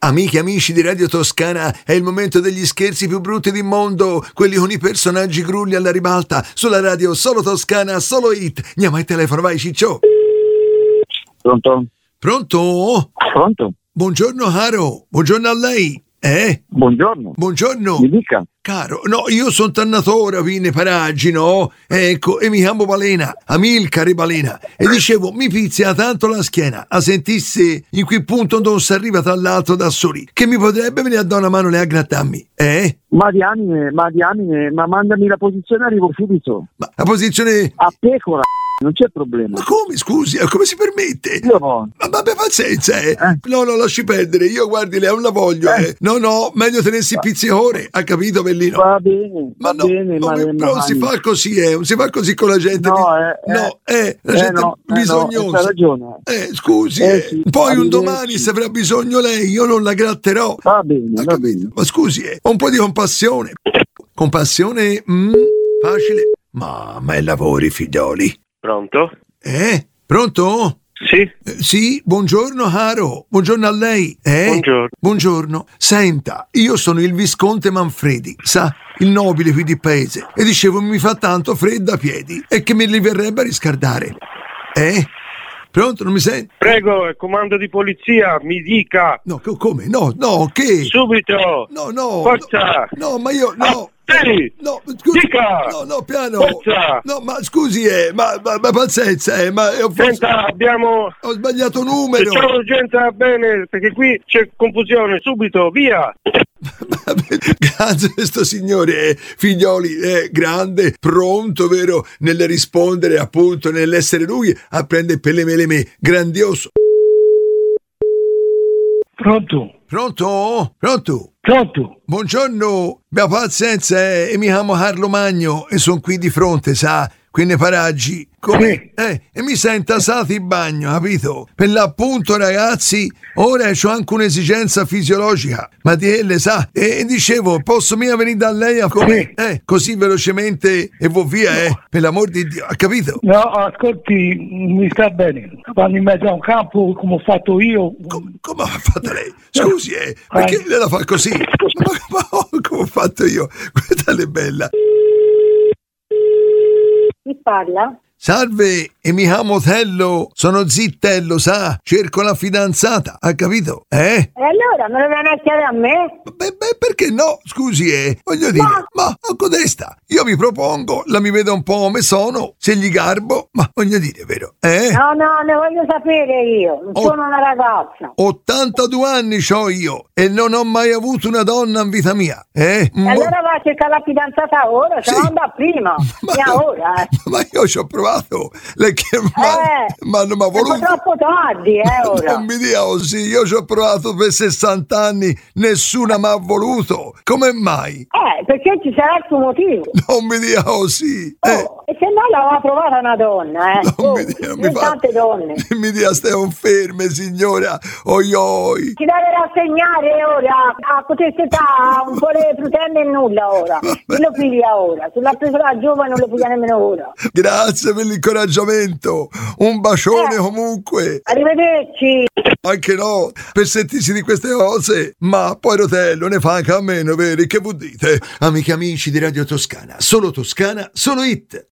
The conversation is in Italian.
Amiche e amici di Radio Toscana, è il momento degli scherzi più brutti del mondo, quelli con i personaggi grulli alla ribalta, sulla radio solo Toscana, solo hit. Andiamo al telefono, vai Ciccio. Pronto? Pronto? Pronto? Buongiorno caro, buongiorno a lei. Buongiorno. Buongiorno. Mi dica. Caro, no, io sono tannatore qui nei paraggi, no? Ecco, e mi chiamo Balena, Amilcare Balena. E dicevo, mi pizzica tanto la schiena, a sentisse in quel punto non si arriva tra l'altro da soli, che mi potrebbe venire a dare una mano lei a grattarmi, Ma diamine, ma mandami la posizione, arrivo subito. Ma la posizione... A pecora, non c'è problema. Ma come, scusi, come si permette? Io no. Ma abbia pazienza, No, lasci perdere, io guardi, lei non la voglio, No, meglio tenersi il pizzicore, ha capito, Bellino? Va bene, Ma va bene, ma non si fa così, non si fa così con la gente. La gente bisognosa. C'ha ragione. Scusi, sì, poi un domani se avrà bisogno lei, io non la gratterò. Va bene, Ha va capito? bene. Ma scusi, un po' di compassione. Compassione, facile. Ma lavori, figlioli. Pronto? Pronto? Sì? Sì, buongiorno caro, buongiorno a lei. Buongiorno. Buongiorno. Senta, io sono il Visconte Manfredi, sa, il nobile qui di paese. E dicevo, mi fa tanto freddo a piedi e che me li verrebbe a riscaldare. Pronto, non mi senti? Prego, comando di polizia, mi dica. No, come? No, che? Subito. No. Forza. No, ma io, no. Sì. No, scusi. Dica. No, piano. Forza. No, ma scusi, ma pazienza, ma Senta, abbiamo... ho sbagliato Se numero. c'è urgenza, bene, perché qui c'è confusione. Subito, via. Grazie, questo signore, figlioli, è grande, pronto, vero, nel rispondere, appunto, nell'essere lui a prendere per le mele, grandioso. Pronto? Buongiorno, abbia pazienza, e mi chiamo Carlo Magno e sono qui di fronte, sa, qui nei paraggi. Come? E mi sento asato in bagno, capito? Per l'appunto, ragazzi, ora c'ho anche un'esigenza fisiologica, ma di elle, sa? E dicevo, posso mica venire da lei a come? Così velocemente e via, per l'amor di Dio, ha capito? No, ascolti, mi sta bene. Vanno in mezzo a un campo come ho fatto io. Come ha fatto lei? Scusi, perché lei la fa così? Ma come ho fatto io? Guardale bella. Chi parla? Salve, e mi chiamo Tello, sono zittello, sa? Cerco la fidanzata, ha capito? E allora me lo viene a chiedere a me? Beh, perché no? Scusi, voglio dire, ma a codesta, io mi propongo, la mi vedo un po' come sono, se gli garbo, ma voglio dire, vero? No, ne voglio sapere io, non sono una ragazza. 82 anni c'ho io e non ho mai avuto una donna in vita mia, E allora va a cercare la fidanzata ora, se Sì. non da prima, ora. Ma io ci ho provato, lei che ma non mi ha È voluto. troppo tardi, ora. Non mi dia così, io ci ho provato per 60 anni, nessuna mi ha voluto. Come mai? Perché ci sarà il suo motivo. Non mi dia così. E se no l'aveva trovata una donna, Non mi fa. tante donne. Mi dia stai ferme, signora. Oi. Ci deve rassegnare ora a questa età un po' le frutelle e nulla ora. Chi lo piglia ora? Se l'ha preso da giovane non lo piglia nemmeno ora. Grazie per l'incoraggiamento. Un bacione comunque. Arrivederci. Anche no, per sentirsi di queste cose. Ma poi Rotello ne fa anche a meno, veri? Che vuol dite? Amiche e amici di Radio Toscana, solo hit.